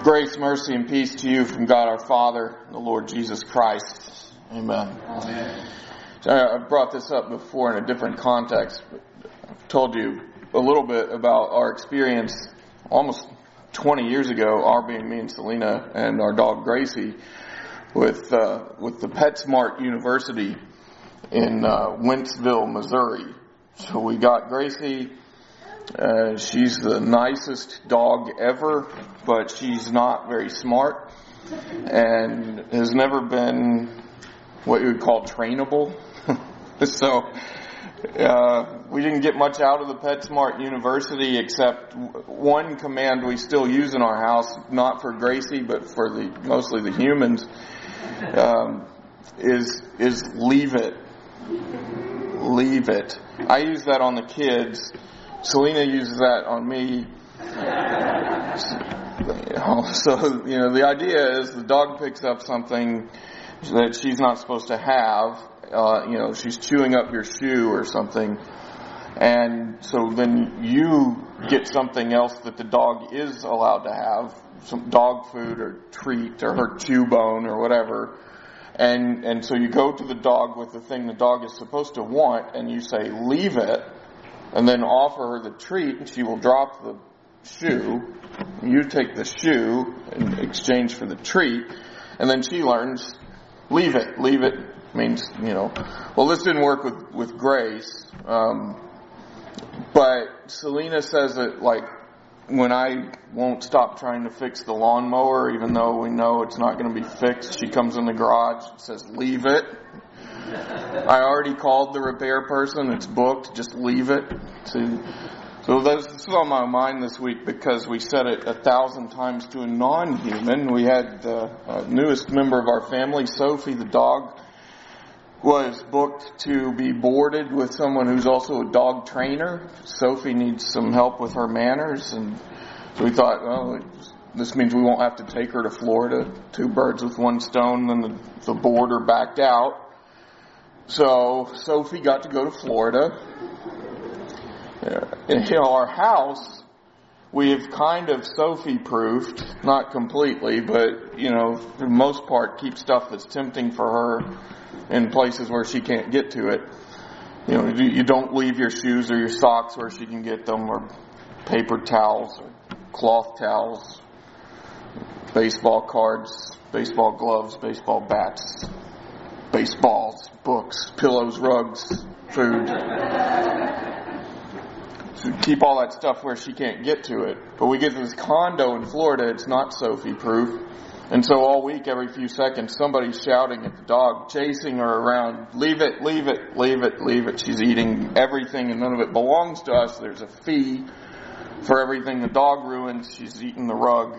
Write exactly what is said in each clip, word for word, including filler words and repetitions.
Grace, mercy, and peace to you from God our Father and the Lord Jesus Christ. Amen. Amen. So I brought this up before in a different context, but I've told you a little bit about our experience almost twenty years ago, our being me and Selena and our dog Gracie, with uh, with the PetSmart University in uh, Wentzville, Missouri. So we got Gracie. Uh, she's the nicest dog ever, but she's not very smart and has never been what you would call trainable. so uh, we didn't get much out of the PetSmart University except one command we still use in our house, not for Gracie, but for the mostly the humans, um, is is leave it. Leave it. I use that on the kids. Selena uses that on me. So, you know, the idea is the dog picks up something that she's not supposed to have. Uh, you know, she's chewing up your shoe or something. And so then you get something else that the dog is allowed to have, some dog food or treat or her chew bone or whatever. And, and so you go to the dog with the thing the dog is supposed to want and you say, leave it. And then offer her the treat, and she will drop the shoe. You take the shoe in exchange for the treat, and then she learns, leave it. Leave it means, you know, well, this didn't work with, with Grace. Um, but Selena says that, like, when I won't stop trying to fix the lawnmower, even though we know it's not going to be fixed, she comes in the garage and says, leave it. I already called the repair person. It's booked. Just leave it. So, so this is on my mind this week because we said it a thousand times to a non-human. We had the uh, newest member of our family, Sophie, the dog, was booked to be boarded with someone who's also a dog trainer. Sophie needs some help with her manners, and so we thought, well, this means we won't have to take her to Florida. Two birds with one stone. Then the, the boarder backed out. So Sophie got to go to Florida. In you know, our house, we've kind of Sophie-proofed, not completely, but, you know, for the most part, keep stuff that's tempting for her in places where she can't get to it. You know, you don't leave your shoes or your socks where she can get them, or paper towels, or cloth towels, baseball cards, baseball gloves, baseball bats, baseballs, books, pillows, rugs, food. So keep all that stuff where she can't get to it. But we get to this condo in Florida, it's not Sophie-proof. And so all week, every few seconds, somebody's shouting at the dog, chasing her around, leave it, leave it, leave it, leave it. She's eating everything and none of it belongs to us. There's a fee for everything the dog ruins. She's eating the rug.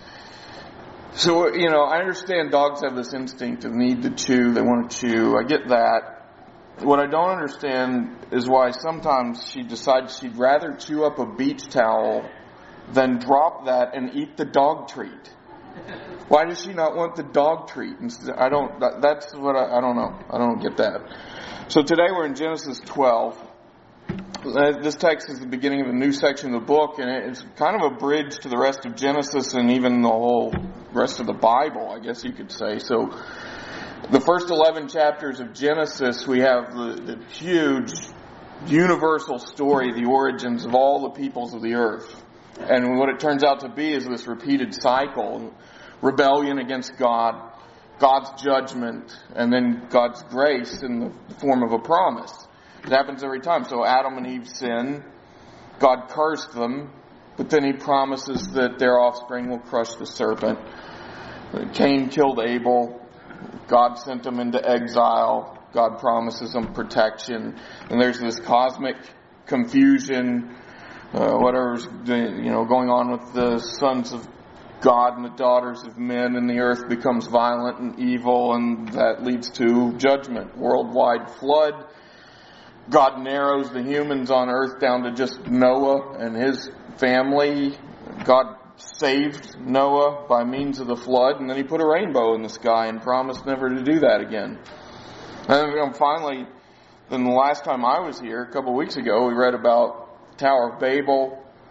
So, you know, I understand dogs have this instinct of need to chew. They want to chew. I get that. What I don't understand is why sometimes she decides she'd rather chew up a beach towel than drop that and eat the dog treat. Why does she not want the dog treat? I don't, that, that's what I, I don't know. I don't get that. So today we're in Genesis twelve. This text is the beginning of a new section of the book, and it's kind of a bridge to the rest of Genesis and even the whole rest of the Bible, I guess you could say. So the first eleven chapters of Genesis, we have the, the huge universal story, the origins of all the peoples of the earth. And what it turns out to be is this repeated cycle: rebellion against God, God's judgment, and then God's grace in the form of a promise. It happens every time. So Adam and Eve sin, God cursed them, but then He promises that their offspring will crush the serpent. Cain killed Abel. God sent them into exile. God promises them protection. And there's this cosmic confusion, uh, whatever's you know going on with the sons of God and the daughters of men, and the earth becomes violent and evil, and that leads to judgment, worldwide flood. God narrows the humans on earth down to just Noah and his family. God saved Noah by means of the flood, and then He put a rainbow in the sky and promised never to do that again. And then finally, then the last time I was here, a couple of weeks ago, we read about Tower of Babel,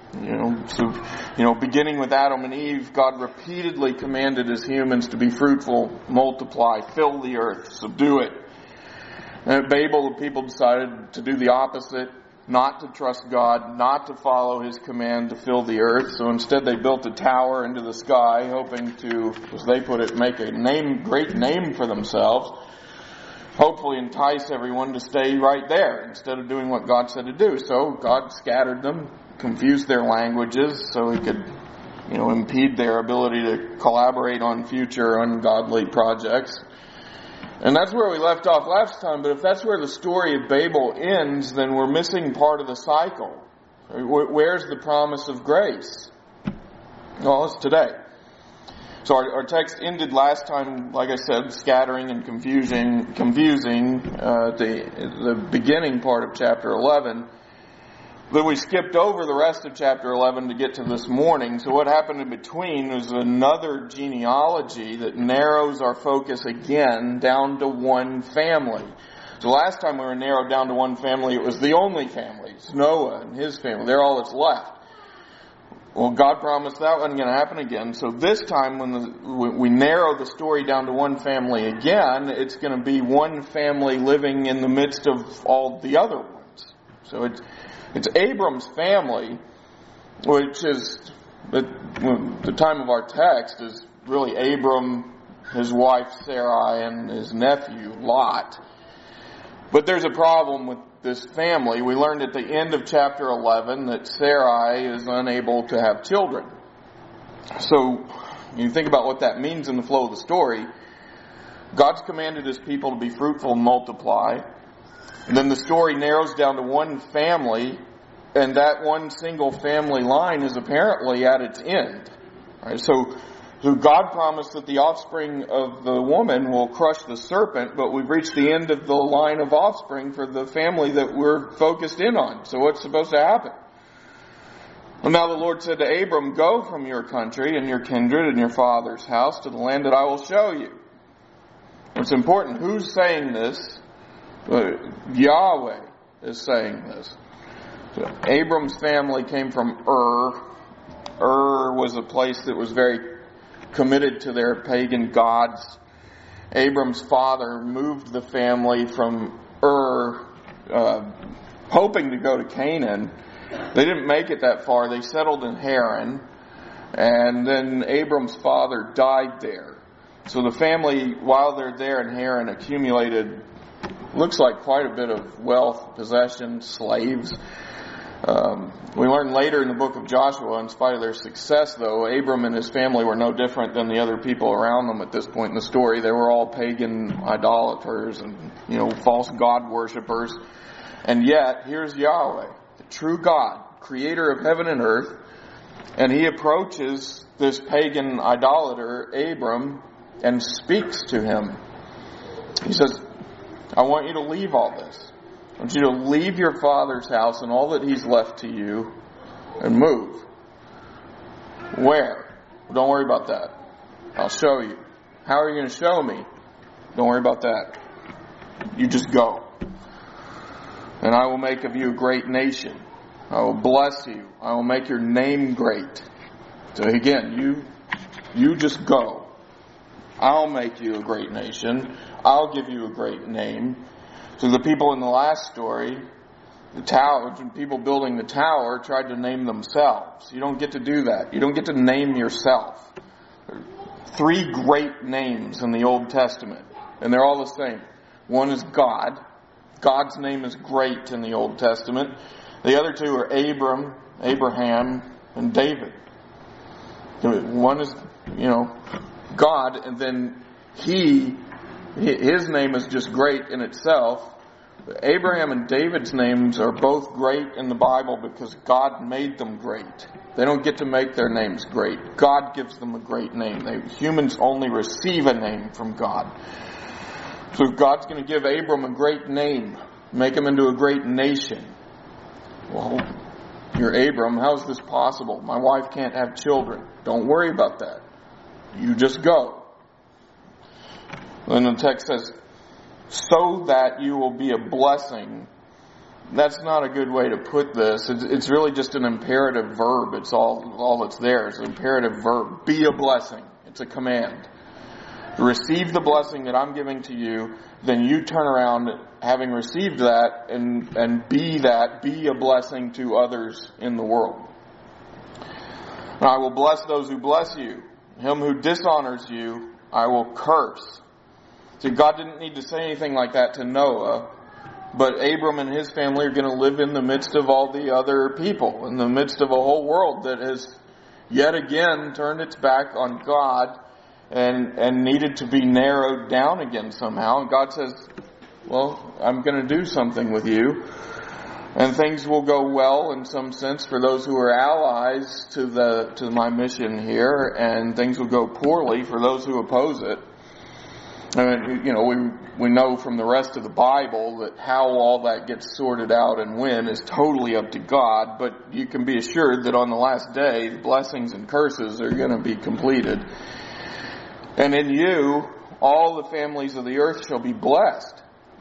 You know, so, you know, beginning with Adam and Eve, God repeatedly commanded His humans to be fruitful, multiply, fill the earth, subdue it. And at Babel, the people decided to do the opposite, not to trust God, not to follow His command to fill the earth. So instead they built a tower into the sky, hoping to, as they put it, make a name, great name for themselves. Hopefully entice everyone to stay right there instead of doing what God said to do. So God scattered them, confused their languages so He could, you know, impede their ability to collaborate on future ungodly projects. And that's where we left off last time, but if that's where the story of Babel ends, then we're missing part of the cycle. Where's the promise of grace? Well, it's today. So our, our text ended last time, like I said, scattering and confusing, confusing uh, the, the beginning part of chapter eleven. But we skipped over the rest of chapter eleven to get to this morning. So what happened in between was another genealogy that narrows our focus again down to one family. So last time we were narrowed down to one family, it was the only family. It's Noah and his family. They're all that's left. Well, God promised that wasn't going to happen again. So this time when, the, when we narrow the story down to one family again, it's going to be one family living in the midst of all the other ones. So it's It's Abram's family, which is, at the time of our text, is really Abram, his wife Sarai, and his nephew Lot. But there's a problem with this family. We learned at the end of chapter eleven that Sarai is unable to have children. So, you think about what that means in the flow of the story. God's commanded His people to be fruitful and multiply. And then the story narrows down to one family, and that one single family line is apparently at its end. Right? So, so God promised that the offspring of the woman will crush the serpent, but we've reached the end of the line of offspring for the family that we're focused in on. So what's supposed to happen? Well, now the Lord said to Abram, "Go from your country and your kindred and your father's house to the land that I will show you." It's important. Who's saying this? Uh, Yahweh is saying this. So Abram's family came from Ur. Ur was a place that was very committed to their pagan gods. Abram's father moved the family from Ur, uh, hoping to go to Canaan. They didn't make it that far. They settled in Haran. And then Abram's father died there. So the family, while they're there in Haran, accumulated, looks like quite a bit of wealth, possessions, slaves. Um, we learn later in the book of Joshua, in spite of their success, though, Abram and his family were no different than the other people around them at this point in the story. They were all pagan idolaters and, you know, false god worshippers. And yet, here's Yahweh, the true God, creator of heaven and earth, and He approaches this pagan idolater, Abram, and speaks to him. He says, "I want you to leave all this. I want you to leave your father's house and all that he's left to you and move." Where? Well, don't worry about that. I'll show you. How are you going to show me? Don't worry about that. You just go. "And I will make of you a great nation. I will bless you. I will make your name great." So again, you, you just go. I'll make you a great nation. I'll give you a great name. So the people in the last story, the tower, people building the tower tried to name themselves. You don't get to do that. You don't get to name yourself. There are three great names in the Old Testament, and they're all the same. One is God. God's name is great in the Old Testament. The other two are Abram, Abraham, and David. One is, you know, God, and then He, His name is just great in itself. Abraham and David's names are both great in the Bible because God made them great. They don't get to make their names great. God gives them a great name. They, humans only receive a name from God. So if God's going to give Abram a great name, make him into a great nation. Well, you're Abram. How is this possible? My wife can't have children. Don't worry about that. You just go. Then the text says, "So that you will be a blessing, that's not a good way to put this. It's, it's really just an imperative verb. It's all, all that's there. It's an imperative verb. Be a blessing. It's a command. Receive the blessing that I'm giving to you, then you turn around having received that and, and be that, be a blessing to others in the world. And I will bless those who bless you. Him who dishonors you, I will curse. See, God didn't need to say anything like that to Noah, but Abram and his family are going to live in the midst of all the other people, in the midst of a whole world that has yet again turned its back on God and and needed to be narrowed down again somehow. And God says, well, I'm going to do something with you. And things will go well in some sense for those who are allies to the to my mission here, and things will go poorly for those who oppose it. And, you know, we we know from the rest of the Bible that how all that gets sorted out and when is totally up to God, but you can be assured that on the last day, the blessings and curses are going to be completed. And in you, all the families of the earth shall be blessed.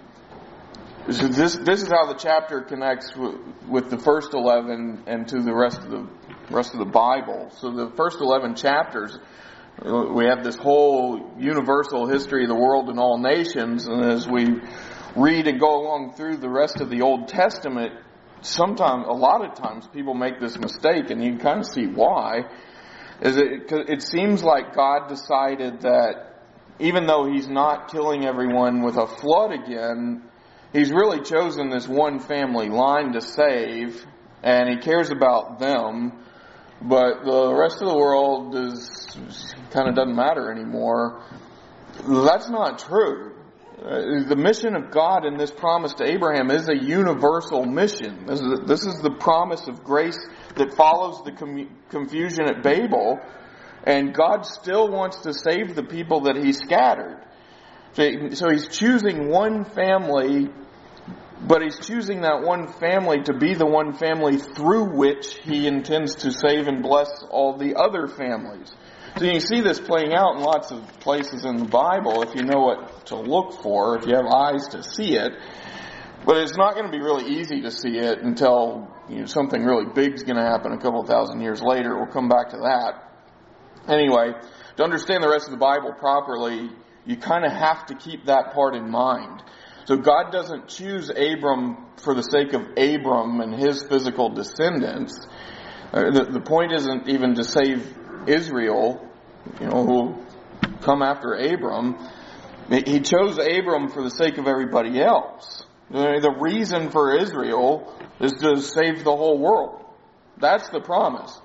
So this this is how the chapter connects with, with the first eleven and to the rest of the rest of the Bible. So the first eleven chapters, we have this whole universal history of the world and all nations, and as we read and go along through the rest of the Old Testament, sometimes, a lot of times, people make this mistake, and you can kind of see why. Is it? It seems like God decided that even though He's not killing everyone with a flood again, He's really chosen this one family line to save, and He cares about them. But the rest of the world is kind of doesn't matter anymore. That's not true. The mission of God in this promise to Abraham is a universal mission. This is, this is the promise of grace that follows the com- confusion at Babel, and God still wants to save the people that He scattered. So, so He's choosing one family, but He's choosing that one family to be the one family through which He intends to save and bless all the other families. So you see this playing out in lots of places in the Bible if you know what to look for, if you have eyes to see it. But it's not going to be really easy to see it until, you know, something really big is going to happen a couple of thousand years later. We'll come back to that. Anyway, to understand the rest of the Bible properly, you kind of have to keep that part in mind. So God doesn't choose Abram for the sake of Abram and his physical descendants. Uh, the, the point isn't even to save Israel, you know, who will come after Abram. He chose Abram for the sake of everybody else. The reason for Israel is to save the whole world. That's the promise.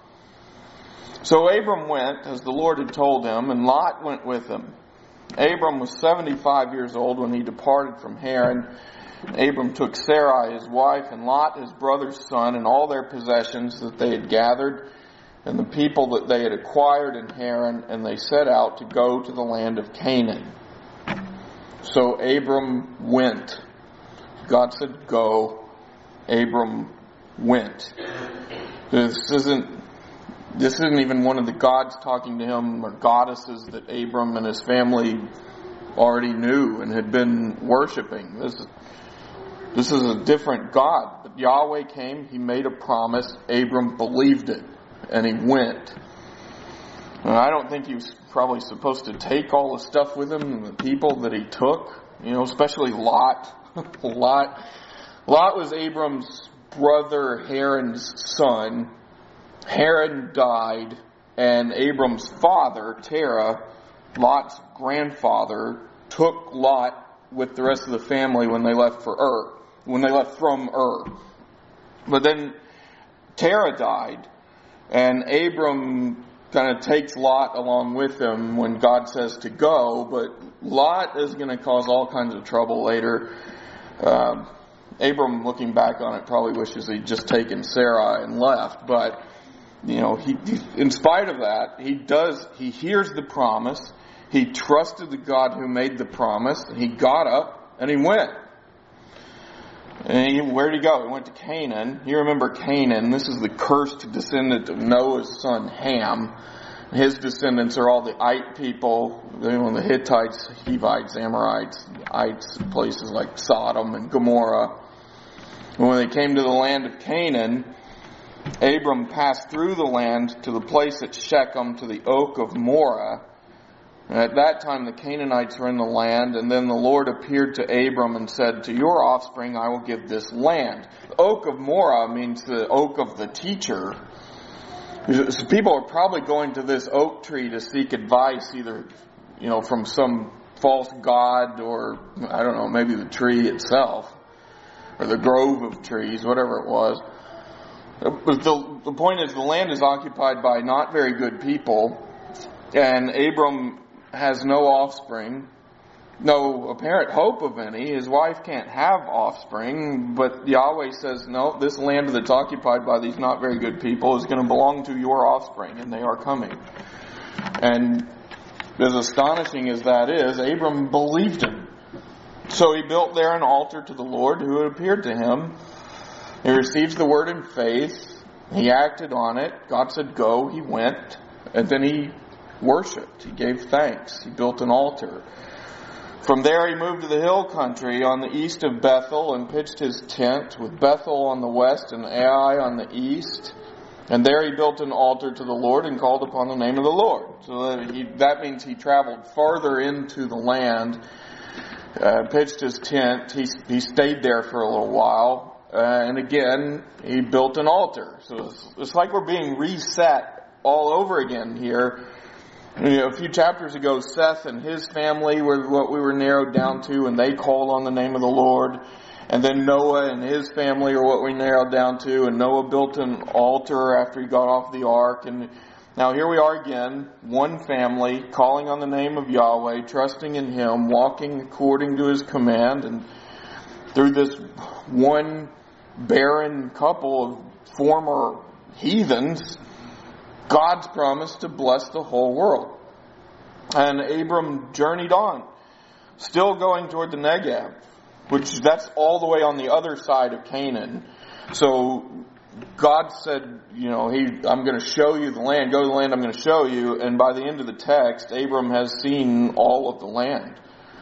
So Abram went, as the Lord had told him, and Lot went with him. Abram was seventy-five years old when he departed from Haran. Abram took Sarai, his wife, and Lot, his brother's son, and all their possessions that they had gathered, and the people that they had acquired in Haran, and they set out to go to the land of Canaan. So Abram went. God said, go. Abram went. This isn't This isn't even one of the gods talking to him, or goddesses that Abram and his family already knew and had been worshiping. This is, this is a different God. But Yahweh came, He made a promise, Abram believed it, and he went. And I don't think he was probably supposed to take all the stuff with him and the people that he took, you know, especially Lot. Lot, Lot was Abram's brother Haran's son. Haran died, and Abram's father, Terah, Lot's grandfather, took Lot with the rest of the family when they left for Ur, when they left from Ur. But then Terah died, and Abram kind of takes Lot along with him when God says to go, but Lot is going to cause all kinds of trouble later. Um, Abram, looking back on it, probably wishes he'd just taken Sarai and left, but you know, he, he, in spite of that, he does, he hears the promise, he trusted the God who made the promise, he got up, and he went. And he, where did he go? He went to Canaan. You remember Canaan, this is the cursed descendant of Noah's son Ham. His descendants are all the Ite people, you know, the Hittites, Hivites, Amorites, Ites, places like Sodom and Gomorrah. And when they came to the land of Canaan, Abram passed through the land to the place at Shechem, to the oak of Moreh. And at that time the Canaanites were in the land, and then the Lord appeared to Abram and said, to your offspring I will give this land. The oak of Moreh means the oak of the teacher. So people are probably going to this oak tree to seek advice, either, you know, from some false god or, I don't know, maybe the tree itself, or the grove of trees, whatever it was. But the, the point is, the land is occupied by not very good people, and Abram has no offspring, no apparent hope of any. His wife can't have offspring, but Yahweh says, no, this land that's occupied by these not very good people is going to belong to your offspring, and they are coming. And as astonishing as that is, Abram believed him. So he built there an altar to the Lord who had appeared to him. He receives the word in faith. He acted on it. God said, go. He went. And then he worshipped. He gave thanks. He built an altar. From there he moved to the hill country on the east of Bethel and pitched his tent, with Bethel on the west and Ai on the east. And there he built an altar to the Lord and called upon the name of the Lord. So that, he, that means he traveled farther into the land, uh, pitched his tent. He, he stayed there for a little while. Uh, and again, he built an altar. So it's, it's like we're being reset all over again here. You know, a few chapters ago, Seth and his family were what we were narrowed down to, and they called on the name of the Lord. And then Noah and his family are what we narrowed down to, and Noah built an altar after he got off the ark. And now here we are again, one family, calling on the name of Yahweh, trusting in Him, walking according to His command. And through this one barren couple of former heathens, God's promise to bless the whole world. And Abram journeyed on, still going toward the Negev, which that's all the way on the other side of Canaan. So God said, you know, he, I'm going to show you the land. Go to the land I'm going to show you. And by the end of the text, Abram has seen all of the land.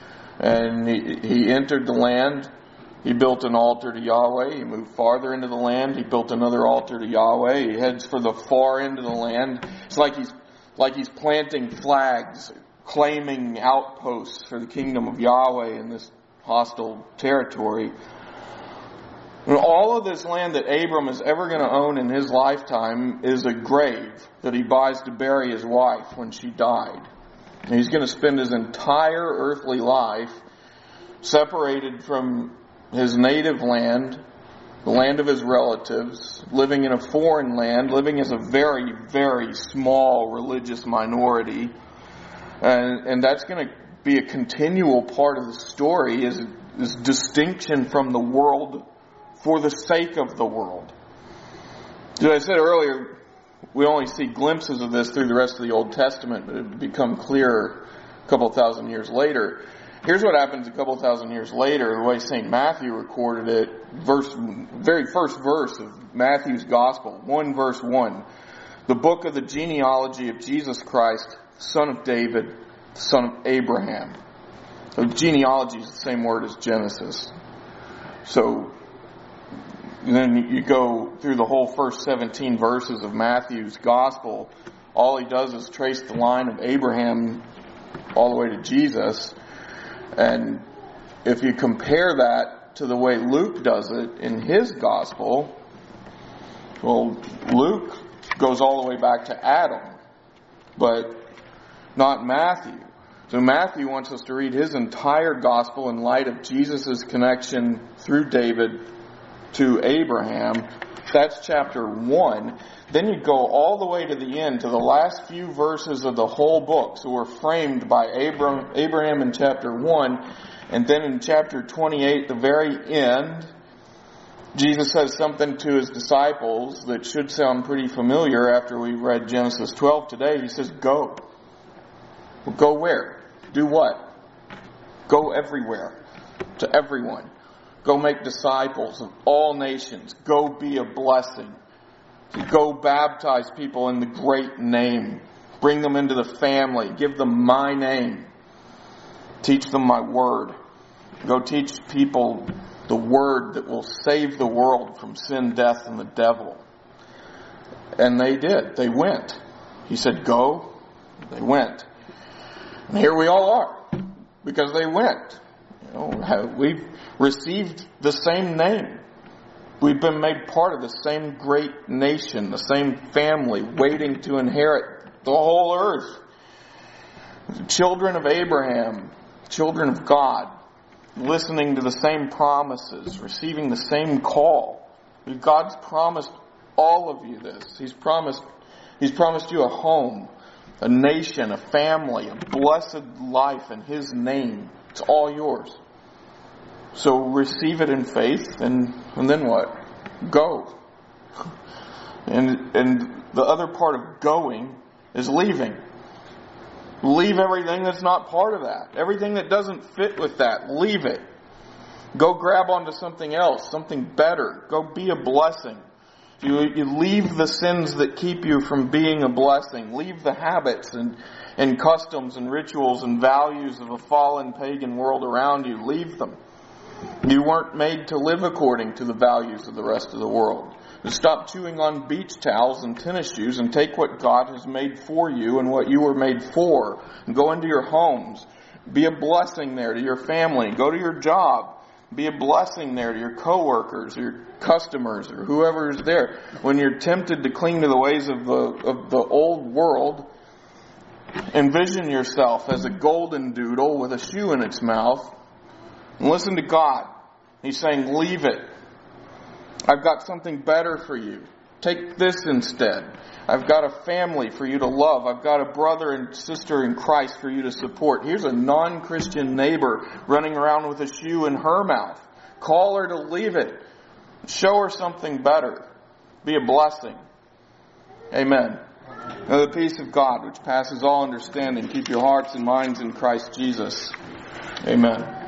And he, he entered the land. He built an altar to Yahweh. He moved farther into the land. He built another altar to Yahweh. He heads for the far end of the land. It's like he's like he's planting flags, claiming outposts for the kingdom of Yahweh in this hostile territory. And all of this land that Abram is ever going to own in his lifetime is a grave that he buys to bury his wife when she died. And he's going to spend his entire earthly life separated from his native land, the land of his relatives, living in a foreign land, living as a very, very small religious minority. And, and that's going to be a continual part of the story, is this distinction from the world for the sake of the world. As I said earlier, we only see glimpses of this through the rest of the Old Testament, but it become clearer a couple thousand years later. Here's what happens a couple thousand years later, the way Saint Matthew recorded it, verse, very first verse of Matthew's Gospel, one verse one. The book of the genealogy of Jesus Christ, son of David, son of Abraham. So genealogy is the same word as Genesis. So then you go through the whole first seventeen verses of Matthew's Gospel. All he does is trace the line of Abraham all the way to Jesus. And if you compare that to the way Luke does it in his Gospel, well, Luke goes all the way back to Adam, but not Matthew. So Matthew wants us to read his entire Gospel in light of Jesus' connection through David to Abraham. That's chapter one. Then you go all the way to the end, to the last few verses of the whole book. So we're framed by Abraham, Abraham in chapter one. And then in chapter twenty-eight, the very end, Jesus says something to his disciples that should sound pretty familiar after we read Genesis twelve today. He says, go. Well, go where? Do what? Go everywhere. To everyone. Go make disciples of all nations. Go be a blessing. Go baptize people in the great name. Bring them into the family. Give them my name. Teach them my word. Go teach people the word that will save the world from sin, death, and the devil. And they did. They went. He said, go. They went. And here we all are, because they went. You know, we've received the same name. We've been made part of the same great nation, the same family, waiting to inherit the whole earth. Children of Abraham, children of God, listening to the same promises, receiving the same call. God's promised all of you this. He's promised, He's promised you a home, a nation, a family, a blessed life in His name. It's all yours. So receive it in faith, and, and then what? Go. And and the other part of going is leaving. Leave everything that's not part of that. Everything that doesn't fit with that, leave it. Go grab onto something else, something better. Go be a blessing. You, you leave the sins that keep you from being a blessing. Leave the habits and, and customs and rituals and values of a fallen pagan world around you. Leave them. You weren't made to live according to the values of the rest of the world. Stop chewing on beach towels and tennis shoes and take what God has made for you and what you were made for. And go into your homes. Be a blessing there to your family. Go to your job. Be a blessing there to your coworkers, or your customers, or whoever is there. When you're tempted to cling to the ways of the, of the old world, envision yourself as a golden doodle with a shoe in its mouth. And listen to God. He's saying, leave it. I've got something better for you. Take this instead. I've got a family for you to love. I've got a brother and sister in Christ for you to support. Here's a non-Christian neighbor running around with a shoe in her mouth. Call her to leave it. Show her something better. Be a blessing. Amen. Now the peace of God, which passes all understanding, keep your hearts and minds in Christ Jesus. Amen.